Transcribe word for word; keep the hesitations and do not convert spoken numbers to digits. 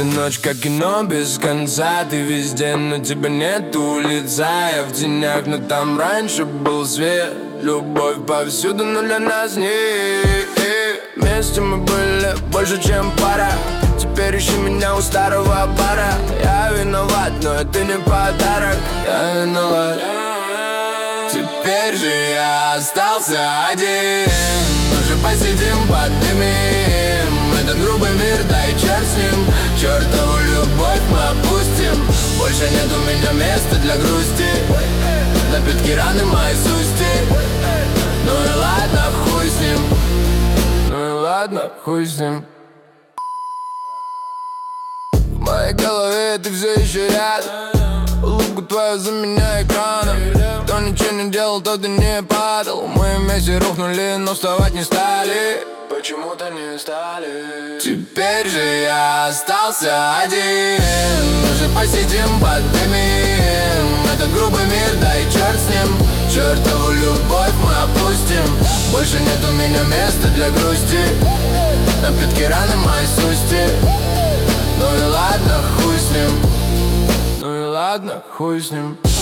Эта ночь как кино без конца. Ты везде, но тебя нету лица. Я в тенях, но там раньше был свет. Любовь повсюду, но для нас нет. Вместе мы были больше, чем пара. Теперь ищи меня у старого бара. Я виноват, но это не подарок. Я виноват. Теперь же я остался один. Мы же посидим, поднимем этот грубый мир, дай черт с ним. Чертову любовь мы опустим. Больше нет у меня места для грусти. Напитки раны мои сусти. Ну и ладно, хуй с ним. Ну и ладно, хуй с ним. В моей голове ты все еще рядом. Улыбку твою за меня экраном. Кто ничего не делал, тот и не падал. Мы вместе рухнули, но вставать не стали. Почему-то не стали. Теперь же я остался один. Мы же посидим, поднимем этот грубый мир, дай черт с ним. Чертову любовь мы опустим. Больше нет у меня места для грусти. Напитки раны мои сусти. Ну и ладно, хуй с ним. Ну и ладно, хуй с ним.